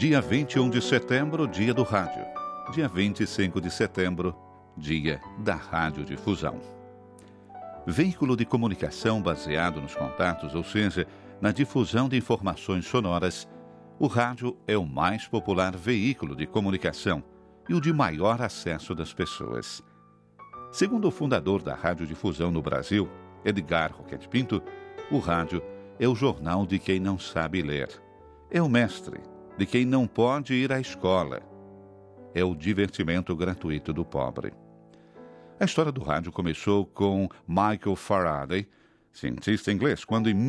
Dia 21 de setembro, dia do rádio. Dia 25 de setembro, dia da radiodifusão. Veículo de comunicação baseado nos contatos, ou seja, na difusão de informações sonoras, o rádio é o mais popular veículo de comunicação e o de maior acesso das pessoas. Segundo o fundador da radiodifusão no Brasil, Edgar Roquette Pinto, o rádio é o jornal de quem não sabe ler. É o mestre de quem não pode ir à escola. É o divertimento gratuito do pobre. A história do rádio começou com Michael Faraday, cientista inglês, quando em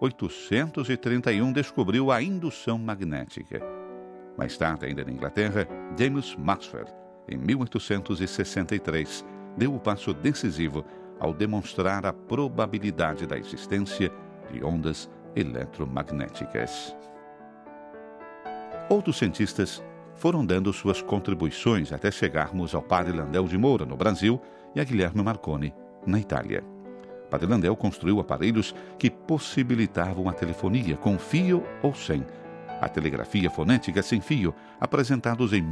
1831 descobriu a indução magnética. Mais tarde, ainda na Inglaterra, James Maxwell, em 1863, deu o passo decisivo ao demonstrar a probabilidade da existência de ondas eletromagnéticas. Outros cientistas foram dando suas contribuições até chegarmos ao padre Landel de Moura, no Brasil, e a Guilherme Marconi, na Itália. Padre Landel construiu aparelhos que possibilitavam a telefonia com fio ou sem, a telegrafia fonética sem fio, apresentados em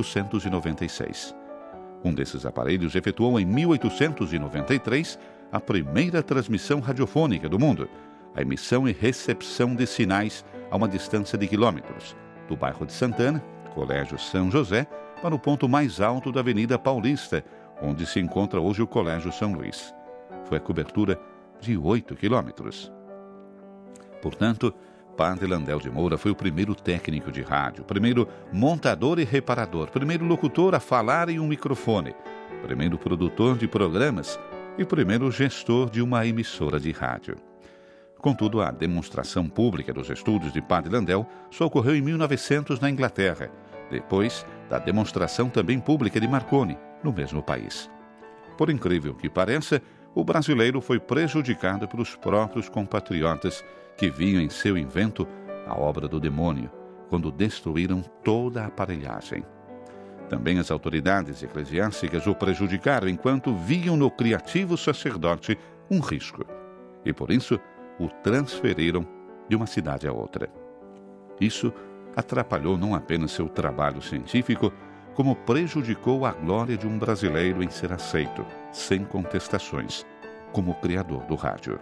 1896. Um desses aparelhos efetuou em 1893 a primeira transmissão radiofônica do mundo, a emissão e recepção de sinais a uma distância de quilômetros, do bairro de Santana, Colégio São José, para o ponto mais alto da Avenida Paulista, onde se encontra hoje o Colégio São Luís. Foi a cobertura de 8 quilômetros. Portanto, Padre Landel de Moura foi o primeiro técnico de rádio, primeiro montador e reparador, primeiro locutor a falar em um microfone, primeiro produtor de programas e primeiro gestor de uma emissora de rádio. Contudo, a demonstração pública dos estudos de Padre Landel só ocorreu em 1900 na Inglaterra, depois da demonstração também pública de Marconi, no mesmo país. Por incrível que pareça, o brasileiro foi prejudicado pelos próprios compatriotas que viam em seu invento a obra do demônio, quando destruíram toda a aparelhagem. Também as autoridades eclesiásticas o prejudicaram enquanto viam no criativo sacerdote um risco, e por isso o transferiram de uma cidade a outra. Isso atrapalhou não apenas seu trabalho científico, como prejudicou a glória de um brasileiro em ser aceito, sem contestações, como o criador do rádio.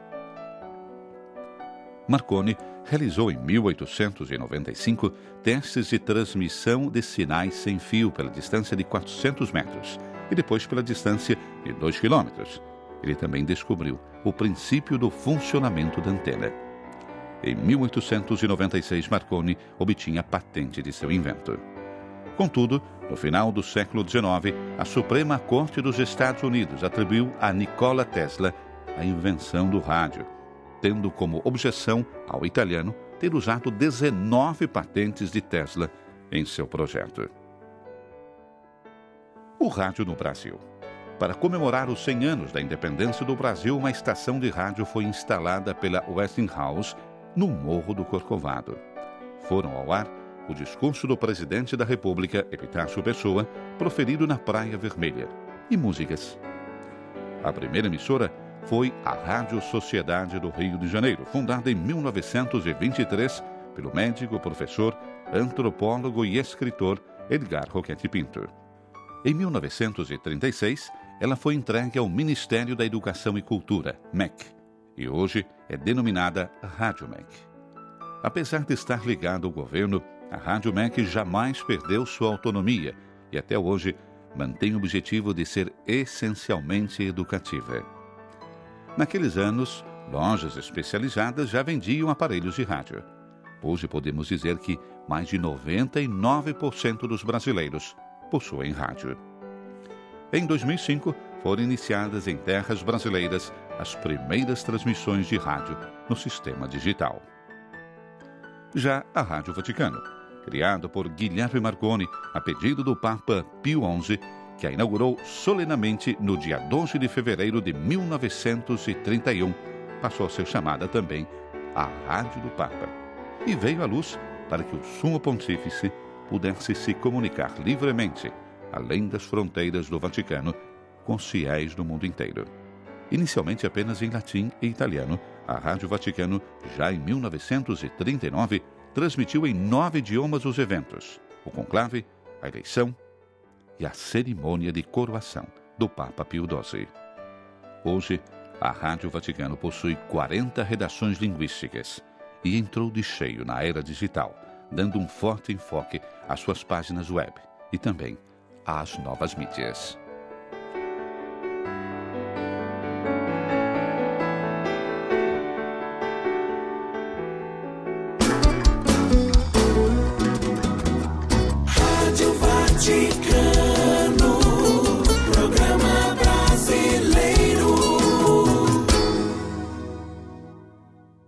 Marconi realizou em 1895 testes de transmissão de sinais sem fio pela distância de 400 metros e depois pela distância de 2 quilômetros. Ele também descobriu o princípio do funcionamento da antena. Em 1896, Marconi obtinha a patente de seu invento. Contudo, no final do século XIX, a Suprema Corte dos Estados Unidos atribuiu a Nikola Tesla a invenção do rádio, tendo como objeção ao italiano ter usado 19 patentes de Tesla em seu projeto. O rádio no Brasil. Para comemorar os 100 anos da independência do Brasil, uma estação de rádio foi instalada pela Westinghouse no Morro do Corcovado. Foram ao ar o discurso do presidente da República, Epitácio Pessoa, proferido na Praia Vermelha, e músicas. A primeira emissora foi a Rádio Sociedade do Rio de Janeiro, fundada em 1923 pelo médico, professor, antropólogo e escritor Edgar Roquette Pinto. Em 1936, ela foi entregue ao Ministério da Educação e Cultura, MEC, e hoje é denominada Rádio MEC. Apesar de estar ligada ao governo, a Rádio MEC jamais perdeu sua autonomia e até hoje mantém o objetivo de ser essencialmente educativa. Naqueles anos, lojas especializadas já vendiam aparelhos de rádio. Hoje podemos dizer que mais de 99% dos brasileiros possuem rádio. Em 2005, foram iniciadas em terras brasileiras as primeiras transmissões de rádio no sistema digital. Já a Rádio Vaticano, criado por Guilherme Marconi a pedido do Papa Pio XI, que a inaugurou solenemente no dia 12 de fevereiro de 1931, passou a ser chamada também a Rádio do Papa, e veio à luz para que o Sumo Pontífice pudesse se comunicar livremente, além das fronteiras do Vaticano, com os fiéis do mundo inteiro. Inicialmente apenas em latim e italiano, a Rádio Vaticano, já em 1939, transmitiu em 9 idiomas os eventos: o conclave, a eleição e a cerimônia de coroação do Papa Pio XII. Hoje, a Rádio Vaticano possui 40 redações linguísticas e entrou de cheio na era digital, dando um forte enfoque às suas páginas web e também às novas mídias.